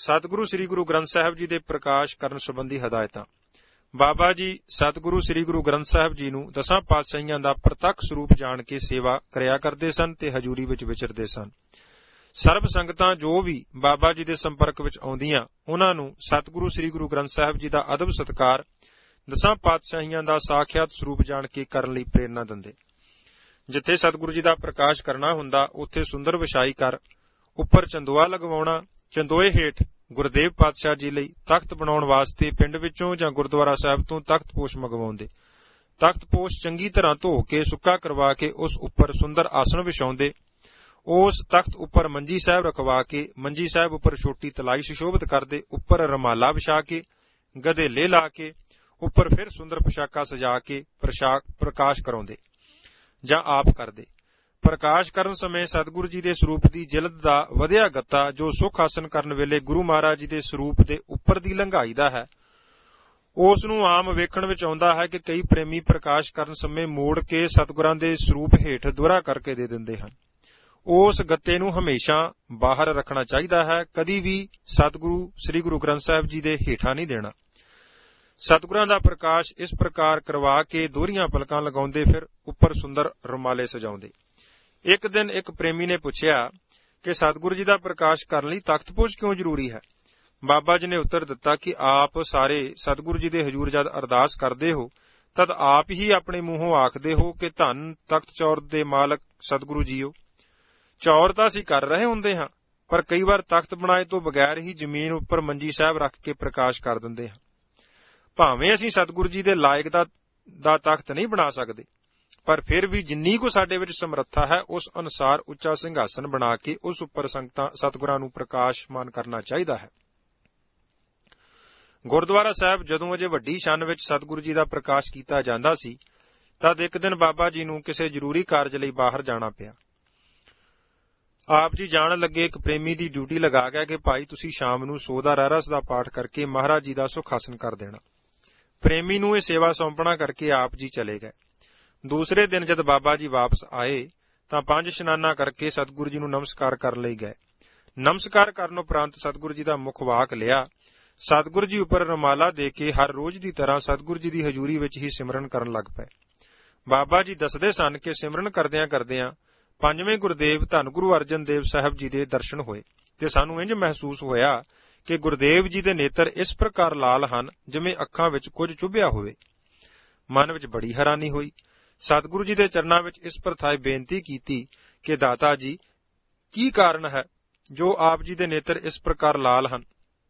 ਸਤਿਗੁਰੂ ਸ੍ਰੀ ਗੁਰੂ ਗ੍ਰੰਥ ਸਾਹਿਬ ਜੀ ਦੇ ਪ੍ਰਕਾਸ਼ ਕਰਨ ਸੰਬੰਧੀ ਹਦਾਇਤਾਂ। ਬਾਬਾ ਜੀ ਸਤਿਗੁਰੂ ਸ੍ਰੀ ਗੁਰੂ ਗ੍ਰੰਥ ਸਾਹਿਬ ਜੀ ਨੂੰ 10 ਪਾਤਸ਼ਾਹੀਆਂ ਦਾ ਪ੍ਰਤੱਖ ਸਰੂਪ ਜਾਣ ਕੇ ਸੇਵਾ ਕਰਿਆ ਕਰਦੇ ਸਨ ਤੇ ਹਜ਼ੂਰੀ ਵਿੱਚ ਵਿਚਰਦੇ ਸਨ। ਸਰਬ ਸੰਗਤਾਂ ਜੋ ਵੀ ਬਾਬਾ ਜੀ ਦੇ ਸੰਪਰਕ ਵਿੱਚ ਆਉਂਦੀਆਂ, ਉਹਨਾਂ ਨੂੰ ਸਤਿਗੁਰੂ ਸ੍ਰੀ ਗੁਰੂ ਗ੍ਰੰਥ ਸਾਹਿਬ ਜੀ ਦਾ ਅਦਬ ਸਤਿਕਾਰ 10 ਪਾਤਸ਼ਾਹੀਆਂ ਦਾ ਸਾਖਿਆਤ ਸਰੂਪ ਜਾਣ ਕੇ ਕਰਨ ਲਈ ਪ੍ਰੇਰਨਾ ਦਿੰਦੇ। ਜਿੱਥੇ ਸਤਿਗੁਰੂ ਜੀ ਦਾ ਪ੍ਰਕਾਸ਼ ਕਰਨਾ ਹੁੰਦਾ, ਉੱਥੇ ਸੁੰਦਰ ਵਿਛਾਈ ਕਰ ਉੱਪਰ ਚੰਦੋਆ ਲਗਵਾਉਣਾ। ਚੰਦੋਏ ਹੇਠ ਗੁਰਦੇਵ ਪਾਤਸ਼ਾਹ ਜੀ ਲਈ ਤਖਤ ਬਣਾਉਣ ਵਾਸਤੇ ਪਿੰਡ ਵਿੱਚੋਂ ਜਾਂ ਗੁਰਦੁਆਰਾ ਸਾਹਿਬ ਤੋਂ ਤਖਤਪੋਸ਼ ਮੰਗਵਾਉਂਦੇ। ਤਖਤਪੋਸ਼ ਚੰਗੀ ਤਰ੍ਹਾਂ ਧੋ ਕੇ ਸੁੱਕਾ ਕਰਵਾ ਕੇ ਉਸ ਉੱਪਰ ਸੁੰਦਰ ਆਸਣ ਵਿਛਾਉਂਦੇ। ਉਸ ਤਖਤ ਉੱਪਰ ਮੰਜੀ ਸਾਹਿਬ ਰਖਵਾ ਕੇ ਮੰਜੀ ਸਾਹਿਬ ਉੱਪਰ ਛੋਟੀ ਤਲਾਈ ਸੁਸ਼ੋਭਿਤ ਕਰਦੇ। ਉੱਪਰ ਰਮਾਲਾ ਵਿਛਾ ਕੇ ਗਧੇਲੇ ਲਾ ਕੇ ਉੱਪਰ ਫਿਰ ਸੁੰਦਰ ਪੋਸ਼ਾਕਾਂ ਸਜਾ ਕੇ ਪ੍ਰਕਾਸ਼ ਕਰਾਉਂਦੇ ਜਾਂ ਆਪ ਕਰਦੇ। ਪ੍ਰਕਾਸ਼ ਕਰਨ ਸਮੇਂ ਸਤਿਗੁਰੂ ਜੀ ਦੇ ਸਰੂਪ ਦੀ ਜਿਲਦ ਦਾ ਵਧਿਆ ਗੱਤਾ, ਜੋ ਸੁਖ ਆਸਨ ਕਰਨ ਵੇਲੇ ਗੁਰੂ ਮਹਾਰਾਜ ਜੀ ਦੇ ਸਰੂਪ ਦੇ ਉੱਪਰ ਦੀ ਲੰਘਾਈ ਦਾ ਹੈ, ਉਸ ਨੂੰ ਆਮ ਵੇਖਣ ਵਿੱਚ ਆਉਂਦਾ ਹੈ ਕਿ ਕਈ ਪ੍ਰੇਮੀ ਪ੍ਰਕਾਸ਼ ਕਰਨ ਸਮੇਂ ਮੋੜ ਕੇ ਸਤਿਗੁਰਾਂ ਦੇ ਸਰੂਪ ਹੇਠ ਦੁਹਰਾ ਕਰਕੇ ਦੇ ਦਿੰਦੇ ਹਨ। ਉਸ ਗੱਤੇ ਨੂੰ ਹਮੇਸ਼ਾ ਬਾਹਰ ਰੱਖਣਾ ਚਾਹੀਦਾ ਹੈ, ਕਦੀ ਵੀ ਸਤਿਗੁਰੂ ਸ੍ਰੀ ਗੁਰੂ ਗ੍ਰੰਥ ਸਾਹਿਬ ਜੀ ਦੇ ਹੇਠਾਂ ਨਹੀਂ ਦੇਣਾ। ਸਤਿਗੁਰਾਂ ਦਾ ਪ੍ਰਕਾਸ਼ ਇਸ ਪ੍ਰਕਾਰ ਕਰਵਾ ਕੇ ਦੋਹਰੀਆਂ ਪਲਕਾਂ ਲਗਾਉਂਦੇ, ਫਿਰ ਉੱਪਰ ਸੁੰਦਰ ਰੁਮਾਲੇ ਸਜਾਉਂਦੇ। ਇੱਕ ਦਿਨ ਇੱਕ ਪ੍ਰੇਮੀ ਨੇ ਪੁੱਛਿਆ ਕਿ ਸਤਿਗੁਰੂ ਜੀ ਦਾ ਪ੍ਰਕਾਸ਼ ਕਰਨ ਲਈ ਤਖਤਪੋਸ਼ ਕਿਉਂ ਜ਼ਰੂਰੀ ਹੈ। ਬਾਬਾ ਜੀ ਨੇ ਉੱਤਰ ਦਿੱਤਾ ਕਿ ਆਪ ਸਾਰੇ ਸਤਿਗੁਰੂ ਜੀ ਦੇ ਹਜ਼ੂਰ ਜਦ ਅਰਦਾਸ ਕਰਦੇ ਹੋ, ਤਦ ਆਪ ਹੀ ਆਪਣੇ ਮੂੰਹੋਂ ਆਖਦੇ ਹੋ ਕਿ ਧੰਨ ਤਖਤ ਚੌਰ ਦੇ ਮਾਲਕ ਸਤਿਗੁਰੂ ਜੀਓ। ਚੌਰ ਤਾਂ ਅਸੀਂ ਕਰ ਰਹੇ ਹੁੰਦੇ ਹਾਂ, ਪਰ ਕਈ ਵਾਰ ਤਖਤ ਬਣਾਏ ਤੋਂ ਬਗੈਰ ਹੀ ਜ਼ਮੀਨ ਉੱਪਰ ਮੰਜੀ ਸਾਹਿਬ ਰੱਖ ਕੇ ਪ੍ਰਕਾਸ਼ ਕਰ ਦਿੰਦੇ ਹਾਂ। ਭਾਵੇਂ ਅਸੀਂ ਸਤਿਗੁਰੂ ਜੀ ਦੇ ਲਾਇਕ ਦਾ ਤਖਤ ਨਹੀਂ ਬਣਾ ਸਕਦੇ, ਪਰ ਫਿਰ ਵੀ ਜਿੰਨੀ ਕੁ ਸਾਡੇ ਵਿੱਚ ਸਮਰੱਥਾ ਹੈ, ਉਸ ਅਨੁਸਾਰ ਉੱਚਾ ਸਿੰਘਾਸਨ ਬਣਾ ਕੇ ਉਸ ਉੱਪਰ ਸੰਗਤਾਂ ਸਤਿਗੁਰਾਂ ਨੂੰ ਪ੍ਰਕਾਸ਼ਮਾਨ ਕਰਨਾ ਚਾਹੀਦਾ ਹੈ। ਗੁਰਦੁਆਰਾ ਸਾਹਿਬ ਜਦੋਂ ਅਜੇ ਵੱਡੀ ਸ਼ਾਨ ਵਿੱਚ ਸਤਿਗੁਰੂ ਜੀ ਦਾ ਪ੍ਰਕਾਸ਼ ਕੀਤਾ ਜਾਂਦਾ ਸੀ, ਤਦ ਇੱਕ ਦਿਨ ਬਾਬਾ ਜੀ ਨੂੰ ਕਿਸੇ ਜ਼ਰੂਰੀ ਕਾਰਜ ਲਈ ਬਾਹਰ ਜਾਣਾ ਪਿਆ। ਆਪ ਜੀ ਜਾਣ ਲੱਗੇ ਇੱਕ ਪ੍ਰੇਮੀ ਦੀ ਡਿਊਟੀ ਲਗਾ ਗਿਆ ਕਿ ਭਾਈ ਤੁਸੀਂ ਸ਼ਾਮ ਨੂੰ 100 ਦਾ ਰਹਿਰਾਸ ਦਾ ਪਾਠ ਕਰਕੇ ਮਹਾਰਾਜ ਜੀ ਦਾ ਸੁਖ ਆਸਨ ਕਰ ਦੇਣਾ। ਪ੍ਰੇਮੀ ਨੂੰ ਇਹ ਸੇਵਾ ਸੌਂਪਣਾ ਕਰਕੇ ਆਪ ਜੀ ਚਲੇ ਗਏ। ਦੂਸਰੇ ਦਿਨ ਜਦ ਬਾਬਾ ਜੀ ਵਾਪਸ ਆਏ ਤਾਂ 5 ਇਸ਼ਨਾਨਾਂ ਕਰਕੇ ਸਤਿਗੁਰੂ ਜੀ ਨੂੰ ਨਮਸਕਾਰ ਕਰਨ ਲਈ ਗਏ। ਨਮਸਕਾਰ ਕਰਨ ਉਪਰੰਤ ਸਤਿਗੁਰੂ ਜੀ ਦਾ ਮੁਖ ਵਾਕ ਲਿਆ। ਸਤਿਗੁਰੂ ਜੀ ਉੱਪਰ ਰੁਮਾਲਾ ਦੇ ਕੇ ਹਰ ਰੋਜ਼ ਦੀ ਤਰ੍ਹਾਂ ਸਤਿਗੁਰੂ ਜੀ ਦੀ ਹਜ਼ੂਰੀ ਵਿੱਚ ਹੀ ਸਿਮਰਨ ਕਰਨ ਲੱਗ ਪਏ। ਬਾਬਾ ਜੀ ਦੱਸਦੇ ਸਨ ਕਿ ਸਿਮਰਨ ਕਰਦਿਆਂ ਕਰਦਿਆਂ 5ਵੇਂ ਗੁਰਦੇਵ ਧੰਨ ਗੁਰੂ ਅਰਜਨ ਦੇਵ ਸਾਹਿਬ ਜੀ ਦੇ ਦਰਸ਼ਨ ਹੋਏ ਤੇ ਸਾਨੂੰ ਇੰਜ ਮਹਿਸੂਸ ਹੋਇਆ ਕਿ ਗੁਰਦੇਵ ਜੀ ਦੇ ਨੇਤਰ ਇਸ ਪ੍ਰਕਾਰ ਲਾਲ ਹਨ ਜਿਵੇਂ ਅੱਖਾਂ ਵਿੱਚ ਕੁਝ ਚੁਭਿਆ ਹੋਵੇ। ਮਨ ਵਿੱਚ ਬੜੀ ਹੈਰਾਨੀ ਹੋਈ। ਸਤਿਗੁਰੂ ਜੀ ਦੇ ਚਰਨਾਂ ਵਿੱਚ ਇਸ ਪ੍ਰਥਾਏ ਬੇਨਤੀ ਕੀਤੀ ਕਿ ਦਾਤਾ ਜੀ, ਕੀ ਕਾਰਨ ਹੈ ਜੋ ਆਪ ਜੀ ਦੇ ਨੇਤਰ ਇਸ ਪ੍ਰਕਾਰ ਲਾਲ ਹਨ।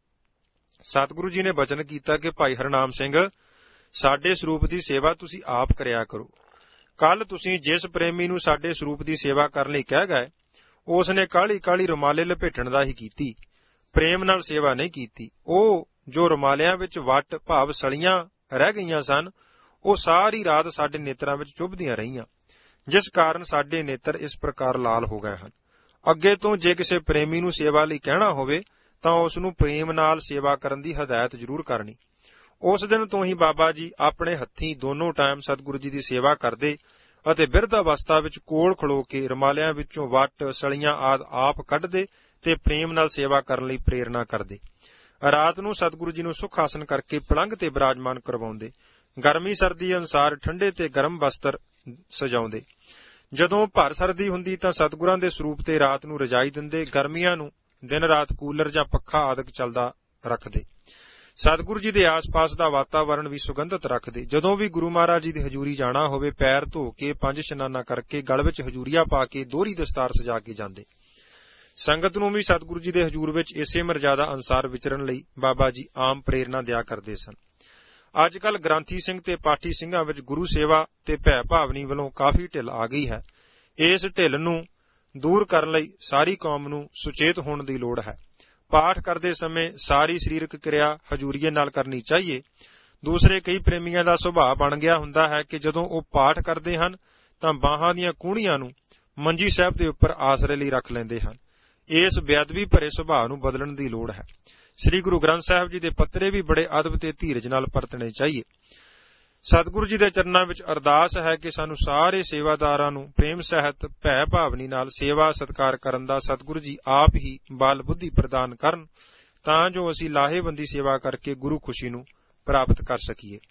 ਸਤਿਗੁਰੂ ਜੀ ਨੇ ਬਚਨ ਕੀਤਾ ਕਿ ਭਾਈ ਹਰਨਾਮ ਸਿੰਘ, ਸਾਡੇ ਸਰੂਪ ਦੀ ਸੇਵਾ ਤੁਸੀਂ ਆਪ ਕਰਿਆ ਕਰੋ। ਕੱਲ ਤੁਸੀਂ ਜਿਸ ਪ੍ਰੇਮੀ ਨੂੰ ਸਾਡੇ ਸਰੂਪ ਦੀ ਸੇਵਾ ਕਰਨ ਲਈ ਕਹਿ ਗਏ, ਉਸ ਨੇ ਕਾਹਲੀ ਕਾਹਲੀ ਰੁਮਾਲੇ ਲਪੇਟਣ ਦਾ ਹੀ ਕੀਤੀ, ਪ੍ਰੇਮ ਨਾਲ ਸੇਵਾ ਨਹੀਂ ਕੀਤੀ। ਉਹ ਜੋ ਰੁਮਾਲਿਆਂ ਵਿੱਚ ਵੱਟ ਭਾਵ ਸਲੀਆਂ ਰਹਿ ਗਈਆਂ ਸਨ, ਉਹ ਸਾਰੀ ਰਾਤ ਸਾਡੇ ਨੇਤਰਾਂ ਵਿੱਚ ਚੁਭਦੀਆਂ ਰਹੀਆਂ, ਜਿਸ ਕਾਰਨ ਸਾਡੇ ਨੇਤਰ ਇਸ ਪ੍ਰਕਾਰ ਲਾਲ ਹੋ ਗਏ ਹਨ। ਅੱਗੇ ਤੋਂ ਜੇ ਕਿਸੇ ਪ੍ਰੇਮੀ ਨੂੰ ਸੇਵਾ ਲਈ ਕਹਿਣਾ ਹੋਵੇ ਤਾਂ ਉਸ ਨੂੰ ਪ੍ਰੇਮ ਨਾਲ ਸੇਵਾ ਕਰਨ ਦੀ ਹਦਾਇਤ ਜ਼ਰੂਰ ਕਰਨੀ। ਉਸ ਦਿਨ ਤੋਂ ਹੀ ਬਾਬਾ ਜੀ ਆਪਣੇ ਹੱਥੀਂ ਦੋਨੋਂ ਟਾਈਮ ਸਤਿਗੁਰੂ ਜੀ ਦੀ ਸੇਵਾ ਕਰਦੇ ਅਤੇ ਬਿਰਧ ਅਵਸਥਾ ਵਿੱਚ ਕੋਲ ਖਲੋ ਕੇ ਰੁਮਾਲਿਆਂ ਵਿੱਚੋਂ ਵੱਟ ਸਲੀਆਂ ਆਦਿ ਆਪ ਕੱਢਦੇ ਤੇ ਪ੍ਰੇਮ ਨਾਲ ਸੇਵਾ ਕਰਨ ਲਈ ਪ੍ਰੇਰਨਾ ਕਰਦੇ। ਰਾਤ ਨੂੰ ਸਤਿਗੁਰੂ ਜੀ ਨੂੰ ਸੁਖ ਆਸਨ ਕਰਕੇ ਪਲੰਘ ਤੇ ਬਿਰਾਜਮਾਨ ਕਰਵਾਉਂਦੇ। ਗਰਮੀ ਸਰਦੀ ਅਨੁਸਾਰ ਠੰਡੇ ਤੇ ਗਰਮ ਵਸਤਰ ਸਜਾਉਂਦੇ। ਜਦੋਂ ਭਰ ਸਰਦੀ ਹੁੰਦੀ ਤਾਂ ਸਤਿਗੁਰਾਂ ਦੇ ਸਰੂਪ ਤੇ ਰਾਤ ਨੂੰ ਰਜਾਈ ਦਿੰਦੇ। ਗਰਮੀਆਂ ਨੂੰ ਦਿਨ ਰਾਤ ਕੂਲਰ ਜਾਂ ਪੱਖਾ ਆਦਿਕ ਚੱਲਦਾ ਰੱਖਦੇ। ਸਤਿਗੁਰੂ ਜੀ ਦੇ ਆਸ-ਪਾਸ ਦਾ ਵਾਤਾਵਰਣ ਵੀ ਸੁਗੰਧਿਤ ਰੱਖਦੇ। ਜਦੋਂ ਵੀ ਗੁਰੂ ਮਹਾਰਾਜ ਜੀ ਦੀ ਹਜ਼ੂਰੀ ਜਾਣਾ ਹੋਵੇ, ਪੈਰ ਧੋ ਕੇ 5 ਇਸ਼ਨਾਨਾਂ ਕਰਕੇ ਗਲ ਵਿੱਚ ਹਜ਼ੂਰੀਆ ਪਾ ਕੇ ਦੋਹਰੀ ਦਸਤਾਰ ਸਜਾ ਕੇ ਜਾਂਦੇ। ਸੰਗਤ ਨੂੰ ਵੀ ਸਤਿਗੁਰੂ ਜੀ ਦੇ ਹਜ਼ੂਰ ਵਿੱਚ ਇਸੇ ਮਰਜ਼ਾਦਾ ਅਨੁਸਾਰ ਵਿਚਰਨ ਲਈ ਬਾਬਾ ਜੀ ਆਮ ਪ੍ਰੇਰਨਾ ਦਿਆ ਕਰਦੇ ਸਨ। ਅੱਜ ਕੱਲ੍ਹ ਗ੍ਰੰਥੀ ਸਿੰਘ ਤੇ ਪਾਠੀ ਸਿੰਘਾਂ ਵਿੱਚ ਗੁਰੂ ਸੇਵਾ ਤੇ ਭੈ ਭਾਵਨੀ ਵੱਲੋਂ ਕਾਫੀ ਢਿੱਲ ਆ ਗਈ ਹੈ। ਇਸ ਢਿੱਲ ਨੂੰ ਦੂਰ ਕਰਨ ਲਈ ਸਾਰੀ ਕੌਮ ਨੂੰ ਸੁਚੇਤ ਹੋਣ ਦੀ ਲੋੜ ਹੈ। ਪਾਠ ਕਰਦੇ ਸਮੇਂ ਸਾਰੀ ਸਰੀਰਕ ਕਿਰਿਆ ਹਜ਼ੂਰੀਏ ਨਾਲ ਕਰਨੀ ਚਾਹੀਏ। ਦੂਸਰੇ ਕਈ ਪ੍ਰੇਮੀਆਂ ਦਾ ਸੁਭਾਅ ਬਣ ਗਿਆ ਹੁੰਦਾ ਹੈ ਕਿ ਜਦੋਂ ਉਹ ਪਾਠ ਕਰਦੇ ਹਨ ਤਾਂ ਬਾਹਾਂ ਦੀਆਂ ਕੂਹਣੀਆਂ ਨੂੰ ਮੰਜੀ ਸਾਹਿਬ ਦੇ ਉੱਪਰ ਆਸਰੇ ਲਈ ਰੱਖ ਲੈਂਦੇ ਹਨ। ਇਸ ਬੇਅਦਬੀ ਭਰੇ ਸੁਭਾਅ ਨੂੰ ਬਦਲਣ ਦੀ ਲੋੜ ਹੈ। ਸ੍ਰੀ ਗੁਰੂ ਗ੍ਰੰਥ ਸਾਹਿਬ ਜੀ ਦੇ ਪੱਤਰੇ ਵੀ ਬੜੇ ਅਦਬ ਤੇ ਧੀਰਜ ਨਾਲ ਪਰਤਣੇ ਚਾਹੀਏ। ਸਤਿਗੁਰੂ ਜੀ ਦੇ ਚਰਨਾਂ ਵਿੱਚ ਅਰਦਾਸ ਹੈ ਕਿ ਸਾਨੂੰ ਸਾਰੇ ਸੇਵਾਦਾਰਾਂ ਨੂੰ ਪ੍ਰੇਮ ਸਹਿਤ ਭੈ ਭਾਵਨੀ ਨਾਲ ਸੇਵਾ ਸਤਿਕਾਰ ਕਰਨ ਦਾ ਸਤਿਗੁਰੂ ਜੀ ਆਪ ਹੀ ਬਲ ਬੁੱਧੀ ਪ੍ਰਦਾਨ ਕਰਨ ਤਾਂ ਜੋ ਅਸੀਂ ਲਾਹੇਵੰਦੀ ਸੇਵਾ ਕਰਕੇ ਗੁਰੂ ਖੁਸ਼ੀ ਨੂੰ ਪ੍ਰਾਪਤ ਕਰ ਸਕੀਏ।